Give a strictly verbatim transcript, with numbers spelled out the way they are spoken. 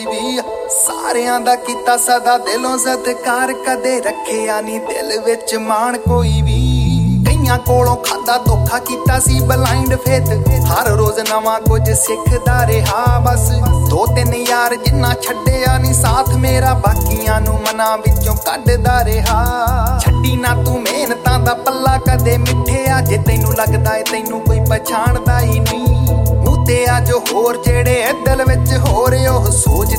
ਸਾਰਿਆਂ ਦਾ ਕੀਤਾ ਸਦਾ ਦਿਲੋਂ ਸਤਿਕਾਰ, ਕਦੇ ਰੱਖਿਆ ਨਹੀਂ ਦਿਲ ਵਿੱਚ ਮਾਣ ਕੋਈ ਵੀ। ਕਈਆਂ ਕੋਲੋਂ ਖਾਦਾ ਧੋਖਾ ਕੀਤਾ ਸੀ ਬਲਾਈਂਡ ਫੇਥ, ਹਰ ਰੋਜ਼ ਨਵਾਂ ਕੁਝ ਸਿੱਖਦਾ ਰਿਹਾ ਬਸ। ਦੋ ਤਿੰਨ ਯਾਰ ਜਿੰਨਾ ਛੱਡਿਆ ਨਹੀਂ ਸਾਥ ਮੇਰਾ, ਬਾਕੀਆਂ ਨੂੰ ਮਨਾਂ ਵਿੱਚੋਂ ਕੱਢਦਾ ਰਿਹਾ। ਛੱਡੀ ਨਾ ਤੂੰ ਮਿਹਨਤਾਂ ਦਾ ਪੱਲਾ ਕਦੇ ਮਿੱਠਿਆ, ਜੇ ਤੈਨੂੰ ਲੱਗਦਾ ਏ ਤੈਨੂੰ ਕੋਈ ਪਛਾਣਦਾ ਹੀ ਨਹੀਂ। ਮੂੰਹ ਤੇ ਆ ਜੋ ਹੋਰ ਜਿਹੜੇ ਦਿਲ ਵਿੱਚ ਹੋਰ ਉਹ ਸੋਚ